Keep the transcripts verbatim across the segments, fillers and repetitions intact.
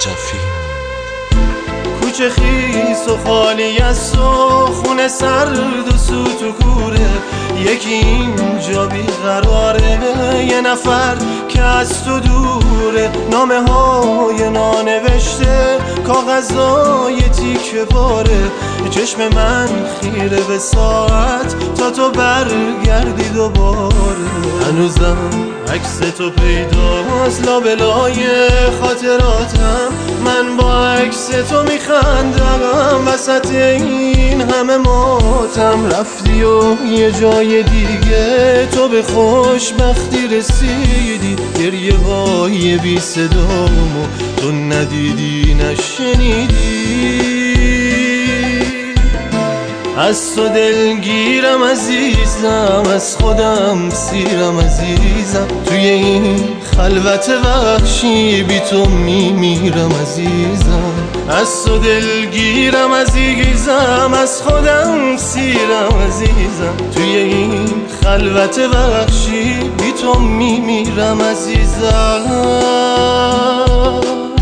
نجفی. کوچه خیس و خالی از و خونه سرد و سوت و کوره، یکی اینجا بیقراره، یه نفر که از تو دوره. نامه های نانوشته، کاغذای تیکه پاره، چشم من خیره به ساعت تا تو برگردی دوباره. هنوزم عکس تو پیداست لابلای خاطراتم، من با عکس تو میخندم وسط این همه ماتم. رفتی و یه جای دیگه تو به خوشبختی رسیدی، گریه های بی صدامو تو ندیدی نشنیدی. از تو دلگیرم عزیزم، از خودم سیرم عزیزم، توی این خلوت وحشی بی تو میمیرم عزیزم. از تو دلگیرم عزیزم، از خودم سیرم عزیزم، توی این خلوت وحشی بی تو میمیرم عزیزم.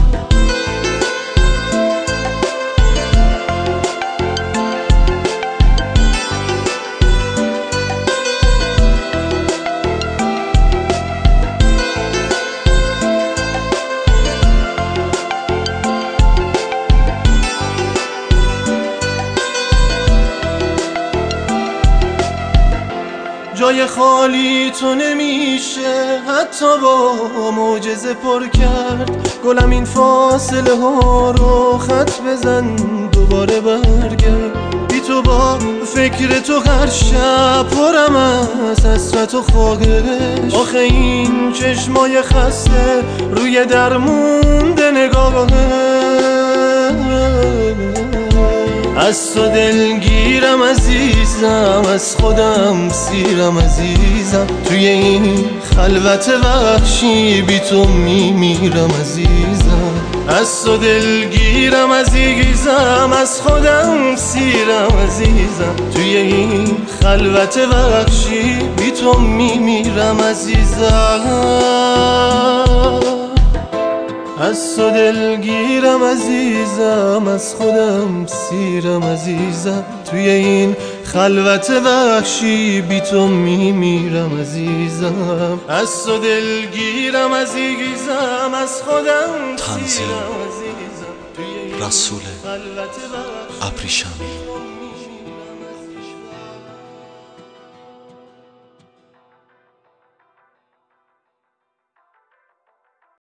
جای خالی تو نمیشه حتی با معجزه پر کرد. گلم این فاصله ها رو خط بزن دوباره برگرد. بی تو با فکر تو هر شب پرم از حسرت و خواهش. آخه این چشمای خسته روی در مونده نگاهه. از تو دلگیرم عزیزم، از خودم سیرم عزیزم، توی این خلوت وحشی بی تو میمیرم عزیزم. از تو دلگیرم عزیزم، از خودم سیرم عزیزم، توی این خلوت وحشی بی تو میمیرم عزیزم. از تو دلگیرم عزیزم، از خودم سیرم عزیزم، توی این خلوت وحشی بی تو میمیرم عزیزم. از تو دلگیرم عزیزم، از خودم سیرم عزیزم، توی این رسول خلوت وحشی ابریشمی.